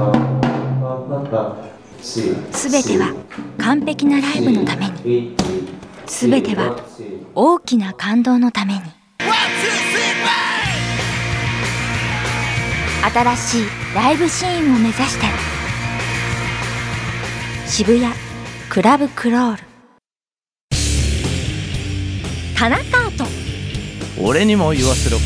すべては完璧なライブのために、すべては大きな感動のために。新しいライブシーンを目指して渋谷クラブクロール。田中アート、 俺にも言わせろ。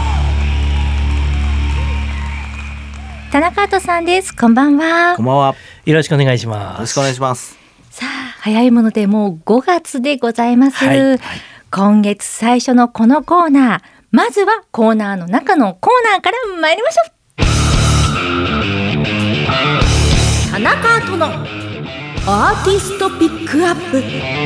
田中アートさんです。こんばんは。 こんばんは。 よろしくお願いします。 よろしくお願いします。 さあ、早いものでもう5月でございます、 はい今月最初のこのコーナー、まずはコーナーの中のコーナーから参りましょう。田中アートのアーティストピックアップ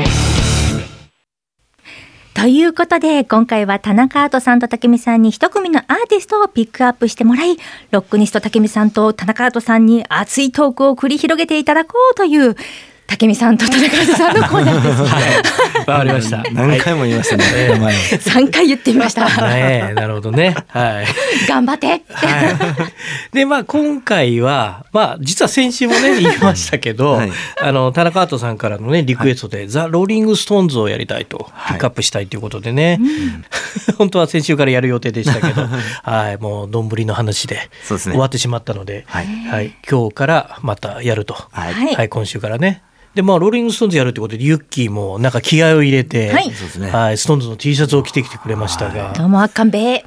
ということで、今回は田中アートさんと武美さんに一組のアーティストをピックアップしてもらい、ロックニスト武美さんと田中アートさんに熱いトークを繰り広げていただこうという武美さんと田中アートさんのコーナーです。 わかりました。 何回も言いましたね。前 3回言ってみました。 ね、なるほどね。はい。 頑張って。 はい。で、今回は、実は先週もね、言いましたけど、 はい、 田中アートさんからのね、リクエストで、ザ・ローリング・ストーンズをやりたいと、ピックアップしたいということでね、本当は先週からやる予定でしたけど、はい、もう、どんぶりの話で終わってしまったので、はい、今日からまたやると。はい、今週からね。でローリングストーンズやるってことでユッキーもなんか気合を入れて、はい、ストーンズの T シャツを着てきてくれましたが、 どうもあっかんべ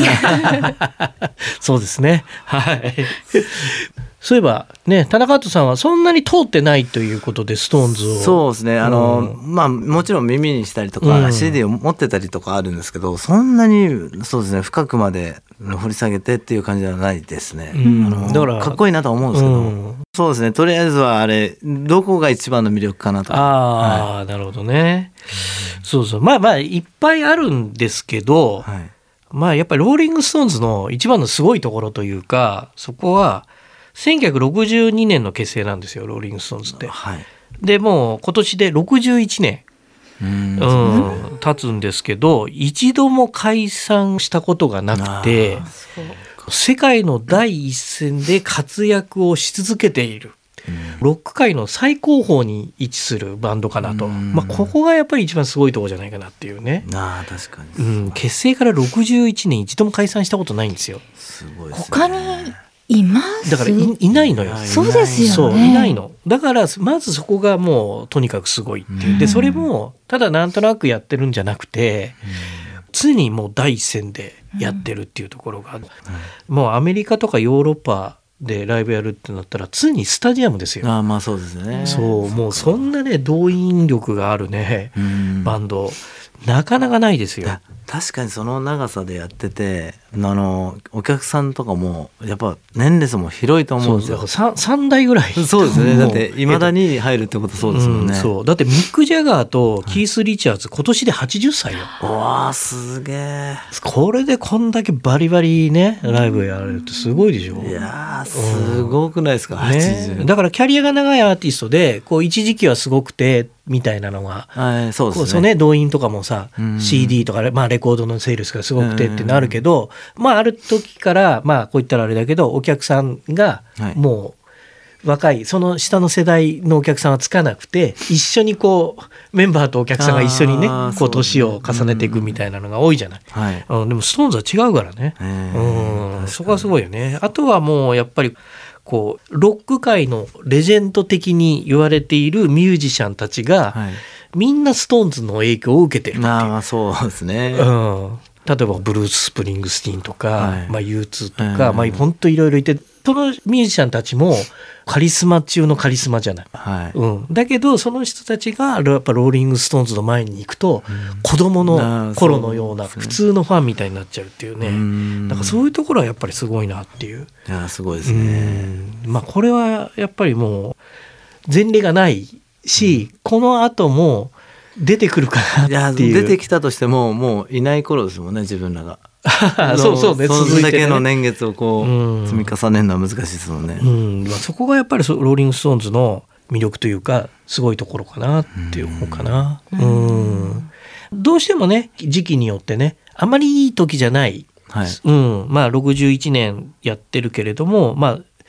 そうですね、はい。そういえばね、田中アートさんはそんなに通ってないということでストーンズを。そうですね、 もちろん耳にしたりとか、CD を持ってたりとかあるんですけど、そんなにそうですね、深くまで掘り下げてっていう感じではないですね。だからかっこいいなとは思うんですけど、そうですね、とりあえずはあれどこが一番の魅力かなと。 なるほどね。そうそう、いっぱいあるんですけど、やっぱりローリングストーンズの一番のすごいところというか、そこは1962年の結成なんですよ、ローリングストーンズって。でもう今年で61年経つんですけど、一度も解散したことがなくて、世界の第一線で活躍をし続けている、ロック界の最高峰に位置するバンドかなと。ここがやっぱり一番すごいところじゃないかなっていうね。 確かに、 結成から61年一度も解散したことないんですよ。 すごいですね。 他にいます？ だから いないのよ。 そうですよね。 そう、いないの。だからまずそこがもうとにかくすごいっていう。でそれもただなんとなくやってるんじゃなくて、常にもう第一線でやってるっていうところが、もうアメリカとかヨーロッパでライブやるってなったら常にスタジアムですよ。 そうですね。 そう、もうそんなね動員力があるねバンドなかなかないですよ。 確かにその長さでやってて、お客さんとかもやっぱ年齢層も広いと思うんですよ。 3代ぐらい。 そうですね。だっていまだに入るってことそうですもんね。 そうだってミック・ジャガーとキース・リチャーズ、今年で80歳よ。 わあ、すげえ。 これでこんだけバリバリねライブやれるってすごいでしょ。 いやすごくないですか、80。 だからキャリアが長いアーティストで一時期はすごくてみたいなのが、 そうですね。 動員とかもさ、CD とか、レコードのセールスがすごくてってなるけど、ある時からこう言ったらあれだけど、お客さんがもう若いその下の世代のお客さんはつかなくて、一緒にメンバーとお客さんが一緒にね年を重ねていくみたいなのが多いじゃない。でもストーンズは違うからね。そこはすごいよね。あとはもうやっぱりロック界のレジェンド的に言われているミュージシャンたちが、みんなストーンズの影響を受けてるっていう。 そうですね。 例えばブルース・スプリングスティーンとか、U2 とか、本当いろいろいて、そのミュージシャンたちもカリスマ中のカリスマじゃない。だけどその人たちがやっぱローリング・ストーンズの前に行くと、子供の頃のような普通のファンみたいになっちゃうっていうね。なんかそういうところはやっぱりすごいなっていう。 いやすごいですね。 これはやっぱりもう前例がないし、この後も出てくるかなっていう。 出てきたとしてももういない頃ですもんね、自分らが。 そうね、 そんだけの年月を積み重ねるのは難しいですもんね。 そこがやっぱりローリング・ストーンズの魅力というかすごいところかなって思うかな。どうしてもね時期によってねあまりいい時じゃない、61年やってるけれども、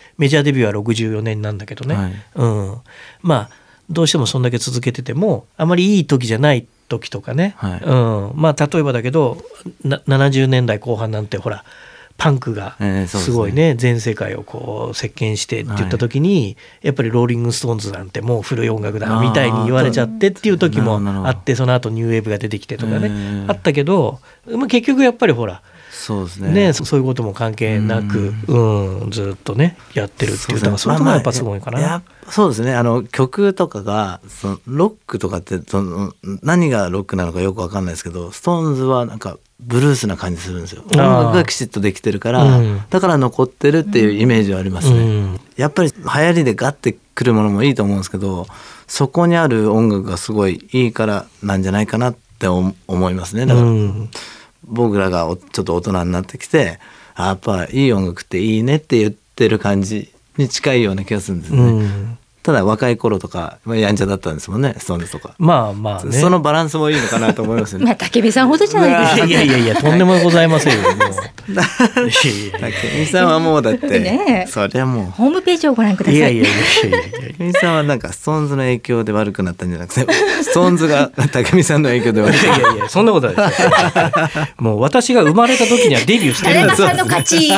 メジャーデビューは64年なんだけどね、 はい、 まあどうしてもそんだけ続けててもあまりいい時じゃない時とかね、はい、まあ例えばだけど70年代後半なんてほらパンクがすごいね、全世界をこう席巻してって言った時に、やっぱりローリングストーンズなんてもう古い音楽だみたいに言われちゃってっていう時もあって、その後ニューウェーブが出てきてとかね、あったけど、結局やっぱりほらそうですね、 そういうことも関係なく、ずっとねやってるっていうのがそれともやっぱすごいかな。 そうですね、曲とかがそのロックとかって何がロックなのかよく分かんないですけど、ストーンズはなんかブルースな感じするんですよ。音楽がきちっとできてるから、だから残ってるっていうイメージはありますね。やっぱり流行りでガッてくるものもいいと思うんですけど、そこにある音楽がすごいいいからなんじゃないかなって思いますね。だから僕らがちょっと大人になってきて、やっぱいい音楽っていいねって言ってる感じに近いような気がするんですね。ただ若い頃とかやんちゃだったんですもんね、ストーンズとか。まあまあね、そのバランスもいいのかなと思いますね。 武見さんほどじゃないですか。 いやとんでもございませんよ。 武見さんはもうだって、ね、そりゃもうホームページをご覧ください。 武見さんはなんかストーンズの影響で悪くなったんじゃなくて、ストーンズが武見さんの影響で悪くなった。 いやそんなことないですよ。もう私が生まれた時にはデビューしてるんですよ。 田中さんの勝ち。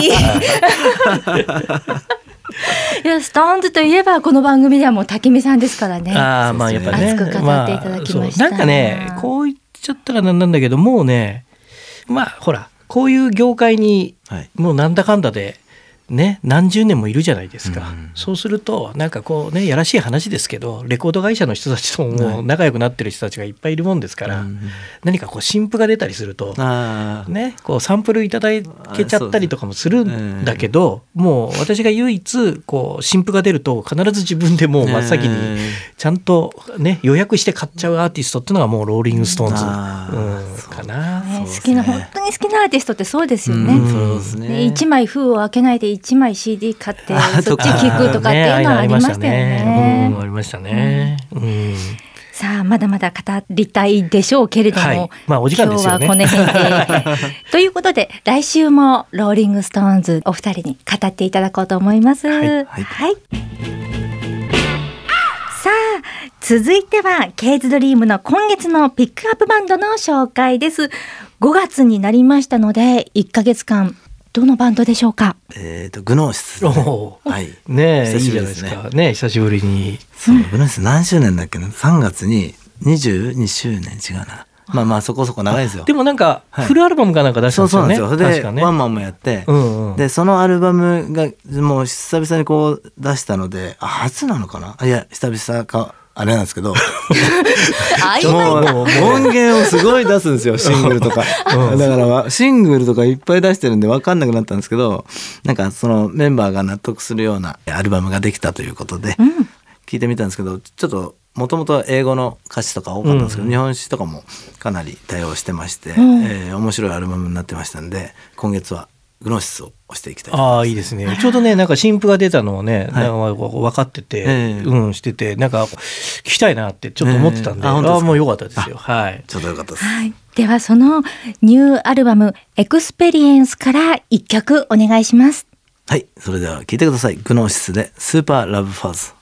いやストーンズといえばこの番組ではもう武見さんですからね。 まあやっぱね、 熱く語っていただきました。 なんかね、こう言っちゃったらなんだけど、もうね、まあほらこういう業界にもうなんだかんだでね、何十年もいるじゃないですか。そうするとなんかこうね、やらしい話ですけど、レコード会社の人たちとも仲良くなってる人たちがいっぱいいるもんですから、何かこう新譜が出たりするとね、こうサンプルいただけちゃったりとかもするんだけど、もう私が唯一こう新譜が出ると必ず自分でもう真っ先にちゃんとね予約して買っちゃうアーティストっていうのがもうローリングストーンズかな。 好きな、本当に好きなアーティストってそうですよね。1枚封を開けないで1枚 CD 買ってそっち聞くとかっていうのはありましたよね。 ありましたね。 さあまだまだ語りたいでしょうけれども、 お時間ですよね。 今日はこの辺でということで、来週もローリングストーンズお二人に語っていただこうと思います。はい。さあ続いてはケイズドリームの今月のピックアップバンドの紹介です。5月になりましたので1ヶ月間どのバンドでしょうか。 グノーシス、 ね、いいじゃないですかね、久しぶりに。 グノーシス何周年だっけな、3月に22周年違うな。まあそこそこ長いですよ。 でもなんかフルアルバムかなんか出したんですよね。 そうなんですよ。でワンマンもやって、でそのアルバムがもう久々にこう出したので、初なのかな、いや久々かあれなんですけどもう音源をすごい出すんですよ、シングルとかだからシングルとかいっぱい出してるんで分かんなくなったんですけど、なんかそのメンバーが納得するようなアルバムができたということで聞いてみたんですけど、ちょっともともと英語の歌詞とか多かったんですけど、日本詞とかもかなり対応してまして、面白いアルバムになってましたんで、今月はグノーシスを押していきたいと思います。 いいですね。ちょうどね、なんか新譜が出たのをね、分かってて、してて、なんか聞きたいなってちょっと思ってたんで、もう良かったですよ。はい。 ちょうど良かったです。 ではそのニューアルバムエクスペリエンスから一曲お願いします。 はい、それでは聴いてください。グノーシスでスーパーラブファーズ。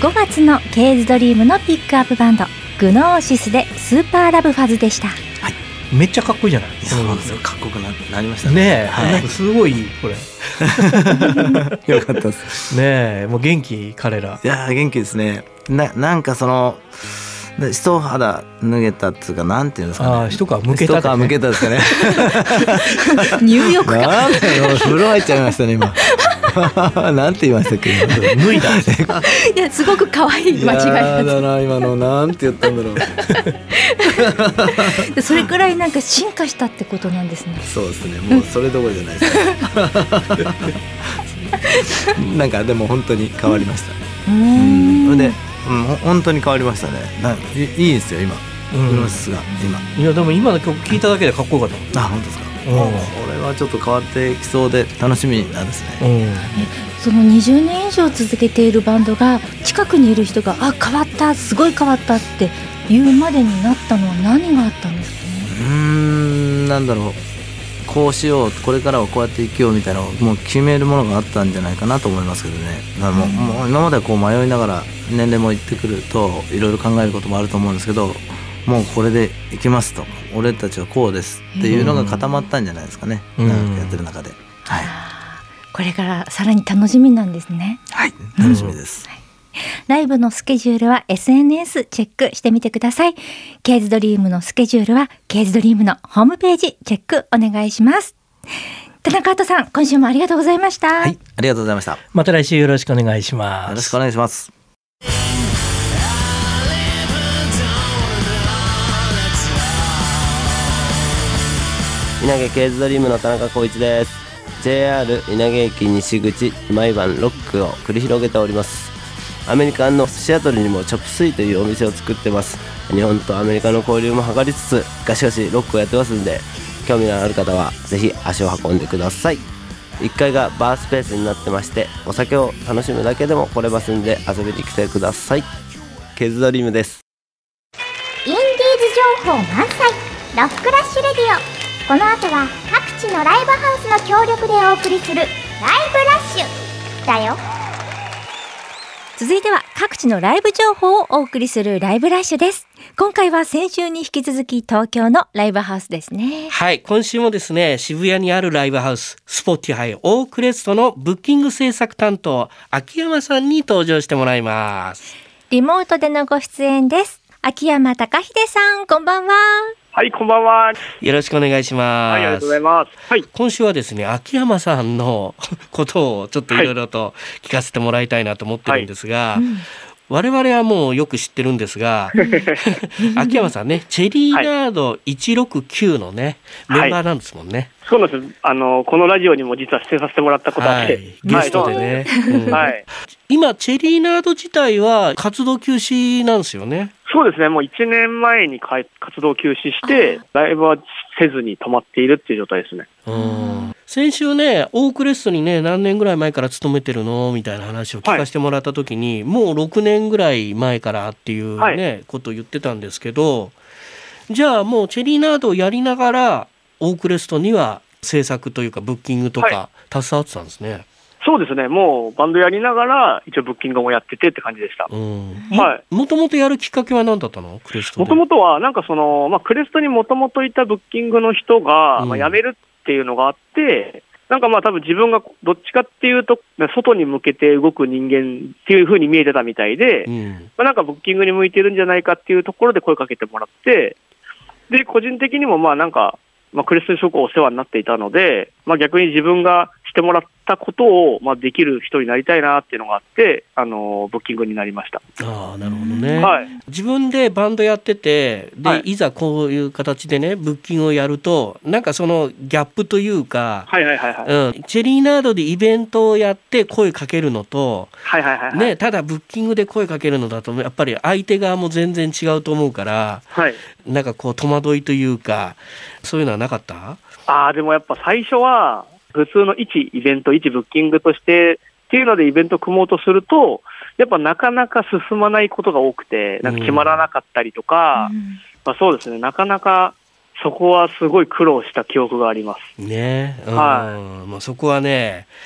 5月のケーズドリームのピックアップバンドグノーシスでスーパーラブファズでした。 はい、めっちゃかっこいいじゃない。 そうですよ、かっこよく なりましたね。 ねえ、はい、なんかすごいこれよかったですねえ。もう元気彼ら。 いや元気ですね。なんかその一肌脱げたっていうか、なんていうんですかね、 一皮むけた、 一皮むけたですかね入浴かなんで風呂入っちゃいましたね今なんて言いましたっけ脱いだいやすごく可愛い間違いだな今の、なんて言ったんだろうそれくらいなんか進化したってことなんですね。 そうですね、もうそれどころじゃないですなんかでも本当に変わりました。で本当に変わりましたね。いいですよ今、グノーシスが今。 いやでも今の曲聴いただけでかっこよかった。 本当ですか。これはちょっと変わってきそうで楽しみなんですね。 その20年以上続けているバンドが近くにいる人が変わった、すごい変わったって言うまでになったのは何があったんですかね。 なんだろう、こうしよう、これからはこうやって生きようみたいなのをもう決めるものがあったんじゃないかなと思いますけどね。もう今まではこう迷いながら年齢もいってくるといろいろ考えることもあると思うんですけど、もうこれでいきますと、俺たちはこうですっていうのが固まったんじゃないですかね、長くやってる中で。はい、 これからさらに楽しみなんですね。 はい、楽しみです。 ライブのスケジュールは SNS チェックしてみてください。ケーズドリームのスケジュールはケーズドリームのホームページチェックお願いします。田中アートさん、今週もありがとうございました。 はい、ありがとうございました。 また来週よろしくお願いします。 よろしくお願いします。 稲毛ケーズドリームの田中光一です。 JR 稲毛駅西口毎晩ロックを繰り広げております。アメリカのシアトルにもチョップスイというお店を作ってます。日本とアメリカの交流も図りつつガシガシロックをやってますんで、興味のある方はぜひ足を運んでください。1階がバースペースになってまして、お酒を楽しむだけでも来れますんで遊びに来てください。ケーズドリームです。 インディーズ情報満載ロックラッシュレディオ。この後は各地のライブハウスの協力でお送りするライブラッシュだよ。 続いては各地のライブ情報をお送りするライブラッシュです。今回は先週に引き続き東京のライブハウスですね。 はい、今週もですね、渋谷にあるライブハウススポティファイオークレストのブッキング制作担当秋山さんに登場してもらいます。 リモートでのご出演です。秋山隆秀さん、こんばんは。 はい、こんばんは。 よろしくお願いします。 はい、ありがとうございます。はい、 今週はですね、秋山さんのことをちょっといろいろと聞かせてもらいたいなと思ってるんですが、我々はもうよく知ってるんですが秋山さんね、チェリーナード169のね、メンバーなんですもんね。 そうなんです。このラジオにも実は出演させてもらったことあって、 ゲストでね。今チェリーナード自体は活動休止なんですよね。 そうですね、もう1年前に活動休止してライブはせずに止まっているっていう状態ですね。 先週ね、オークレストにね、何年ぐらい前から勤めてるのみたいな話を聞かせてもらった時に、もう6年ぐらい前からっていうね、ことを言ってたんですけど、じゃあもうチェリーナードをやりながらオークレストには制作というかブッキングとか携わってたんですね。 そうですね、もうバンドやりながら一応ブッキングもやっててって感じでした。 もともとやるきっかけは何だったの？クレストで。 もともとはなんかクレストにもともといたブッキングの人が、辞めるっていうのがあって、なんか多分自分がどっちかっていうと外に向けて動く人間っていう風に見えてたみたいで、なんかブッキングに向いてるんじゃないかっていうところで声かけてもらって、で個人的にもなんかクレストにすごくお世話になっていたので、逆に自分がしてもらったことを、できる人になりたいなっていうのがあって、ブッキングになりました。 なるほどね。自分でバンドやってて、で、いざこういう形でね、ブッキングをやると、なんかそのギャップというか、チェリーナードでイベントをやって声かけるのと、ね、ただブッキングで声かけるのだと、やっぱり相手側も全然違うと思うから、なんかこう戸惑いというか、そういうのはなかった？ でもやっぱ最初は普通の一イベント、一ブッキングとしてっていうのでイベント組もうとすると、やっぱなかなか進まないことが多くて、なんか決まらなかったりとか、そうですね、なかなかそこはすごい苦労した記憶があります。 ね、そこはね、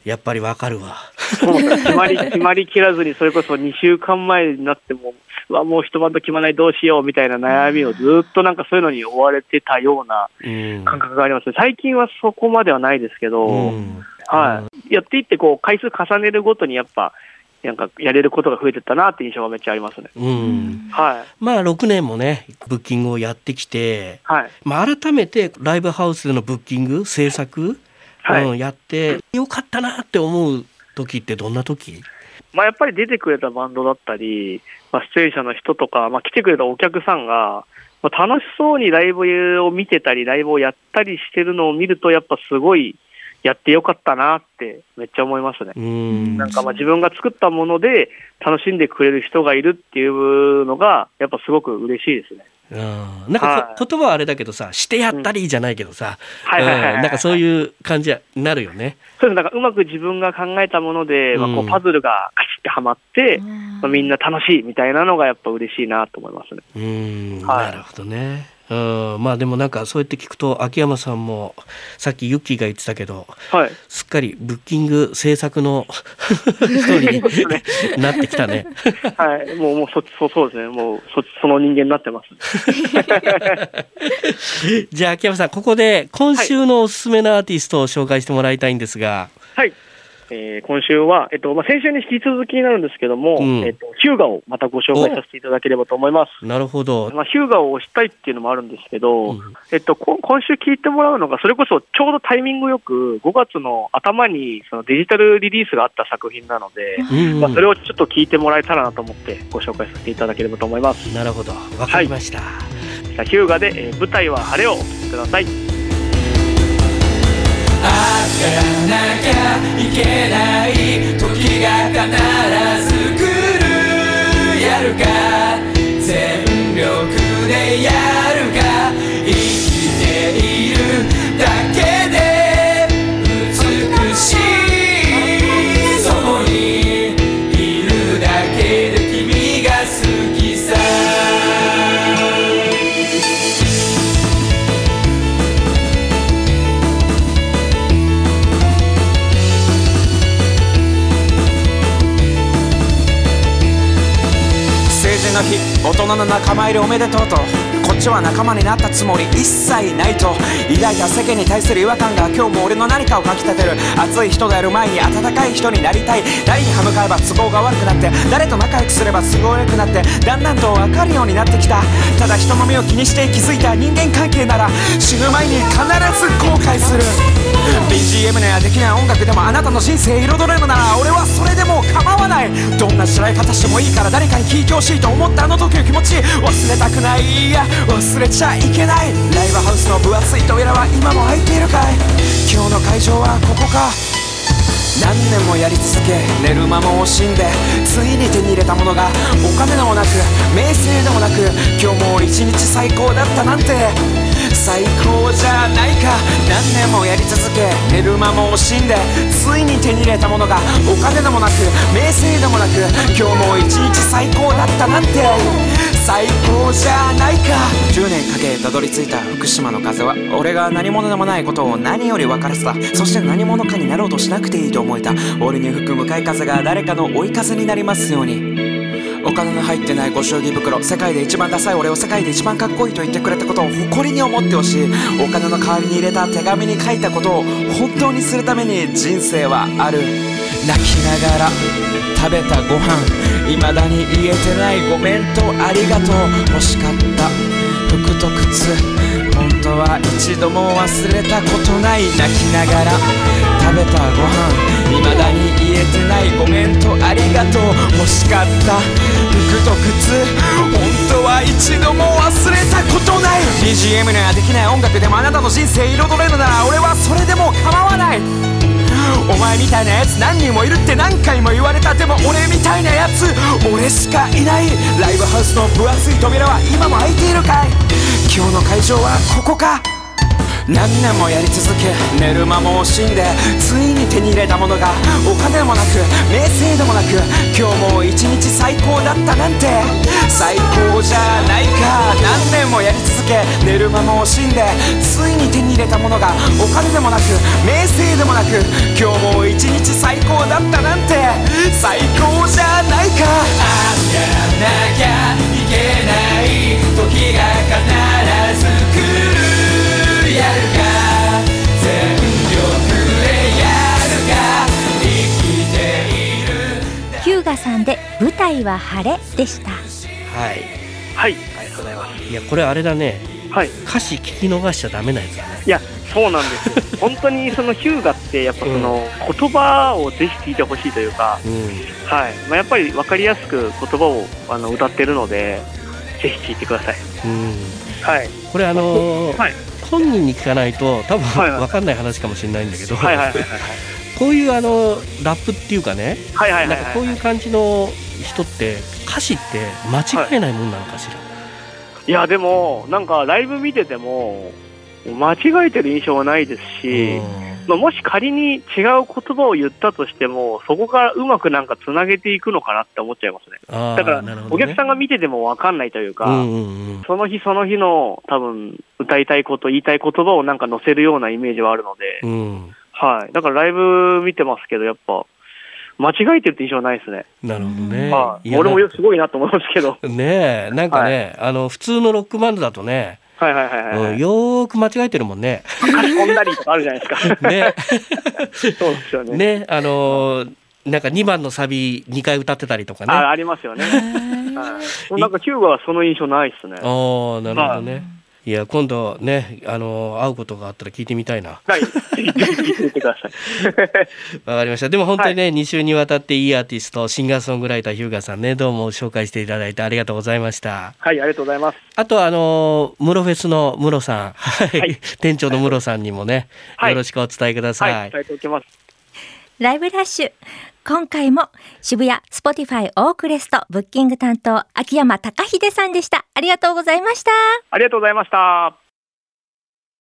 やっぱりわかるわ。 そう決まりきらずに、それこそ2週間前になっても、もう一晩と決まらない、どうしようみたいな悩みをずっとなんかそういうのに追われてたような感覚があります。最近はそこまではないですけど、やっていってこう回数重ねるごとにやっぱなんかやれることが増えてったなって印象がめっちゃありますね。 まあ6年もねブッキングをやってきて、改めてライブハウスでのブッキング制作、やってよかったなって思う時ってどんな時？ やっぱり出てくれたバンドだったり、出演者の人とか、来てくれたお客さんが、楽しそうにライブを見てたりライブをやったりしてるのを見ると、やっぱすごいやってよかったなってめっちゃ思いますね。なんか自分が作ったもので楽しんでくれる人がいるっていうのがやっぱすごく嬉しいですね。 なんか言葉はあれだけどさ、してやったりじゃないけどさ、なんかそういう感じになるよね。 そうです。なんかうまく自分が考えたもので、こうパズルがカチッてはまって、みんな楽しいみたいなのがやっぱ嬉しいなと思いますね。 なるほどね。でもなんかそうやって聞くと秋山さんもさっきユッキーが言ってたけど、すっかりブッキング制作の人になってきたね。 もうそうですね。もうその人間になってます。 じゃあ秋山さん、ここで今週のおすすめのアーティストを紹介してもらいたいんですが。 今週は、先週に引き続きになるんですけども、ヒューガをまたご紹介させていただければと思います。 なるほど。 ヒューガを推したいっていうのもあるんですけど、今週聞いてもらうのが、それこそちょうどタイミングよく5月の頭にそのデジタルリリースがあった作品なので、それをちょっと聞いてもらえたらなと思ってご紹介させていただければと思います。 なるほど、わかりました。 ヒューガで、舞台は晴れをお聴きください。 あがなきゃいけない時が必ず来る。やるか全力でやるか、生きているだけで美しい。そこにいるだけで君が好きさ。の日、大人の仲間入りおめでとうと、こっちは仲間になったつもり一切ないと抱いた世間に対する違和感が今日も俺の何かをかきたてる。熱い人がやる前に温かい人になりたい。誰に歯向かえば都合が悪くなって、誰と仲良くすれば都合良くなって、だんだんと分かるようになってきた。ただ人の目を気にして気づいた人間関係なら、死ぬ前に必ず後悔する。 BGM にはできない音楽でもあなたの人生彩れるなら、俺はそれでも構わない。どんな辛い方してもいいから誰かに聞いてほしいと思ったあの時の気持ち忘れたくない。いや忘れちゃいけない。ライブハウスの分厚い扉は今も開いているかい。今日の会場はここか。何年もやり続け寝る間も惜しんで、ついに手に入れたものがお金でもなく名声でもなく、今日も一日最高だったなんて最高じゃないか。何年もやり続け寝る間も惜しんで、ついに手に入れたものがお金でもなく名声でもなく、今日も一日最高だったなんて最高じゃないか。10年かけたどり着いた福島の風は、俺が何者でもないことを何より分からせた。そして何者かになろうとしなくていいと思えた。俺に吹く向かい風が誰かの追い風になりますように。お金の入ってないご祝儀袋、世界で一番ダサい俺を世界で一番かっこいいと言ってくれたことを誇りに思ってほしい。お金の代わりに入れた手紙に書いたことを本当にするために人生はある。泣きながら食べたご飯、未だに言えてないごめんとありがとう。欲しかった服と靴、本当は一度も忘れたことない。泣きながら食べたご飯、未だに言えてないごめんとありがとう。欲しかった服と靴、本当は一度も忘れたことない。 BGM にはできない音楽でもあなたの人生彩れるなら、俺はそれでも構わない。お前みたいなやつ何人もいるって何回も言われた。でも俺みたいなやつ俺しかいない。ライブハウスの分厚い扉は今も開いているかい。今日の会場はここか。 何年もやり続け寝る間も惜しんでついに手に入れたものがお金もなく名声でもなく今日も一日最高だったなんて最高じゃないか。何年もやり続け寝る間も惜しんでついに手に入れたものがお金でもなく名声でもなく今日も一日最高だったなんて最高じゃないか。やらなきゃいけない時が必ず来る。やるか全力でやるか生きている。 ヒューガさんで舞台は晴れでした。 はいはい、ありがとうございます。 いやこれあれだね、 はい、 歌詞聞き逃しちゃダメなやつだね。 いやそうなんですよ本当にそのヒューガってやっぱその言葉をぜひ聞いてほしいというか、はいやっぱり分かりやすく言葉を歌ってるのでぜひ聞いてください。はい、 これ本人に聞かないと多分分かんない話かもしれないんだけど、こういうラップっていうかね、なんかこういう感じの人って歌詞って間違えないもんなのかしら。 いやでもなんかライブ見てても間違えてる印象はないですし、もし仮に違う言葉を言ったとしてもそこからうまくなんかつなげていくのかなって思っちゃいますね。だからお客さんが見てても分かんないというか、その日その日の多分歌いたいこと言いたい言葉をなんか載せるようなイメージはあるので、はい、だからライブ見てますけどやっぱ間違えてるって印象はないですね。 なるほどね。 俺もすごいなと思いますけどねえなんかね、普通のロックバンドだとねよーく間違えてるもんね。 書き込んだりとかあるじゃないですかねそうですよね。 ねなんか2番のサビ2回歌ってたりとかね。 ありますよねなんかヒューガはその印象ないですね。 なるほどね。いや今度ね会うことがあったら聞いてみたいな。 はいぜひ聞いてくださいわかりました。でも本当にね、2週にわたっていいアーティストシンガーソングライターヒューガさんねどうも紹介していただいてありがとうございました。 はいありがとうございます。 あとムロフェスのムロさん、店長のムロさんにもね、よろしくお伝えください。 伝えておきます。 ライブラッシュ今回も渋谷スポティファイオークレストブッキング担当秋山貴秀さんでした。ありがとうございました。 ありがとうございました。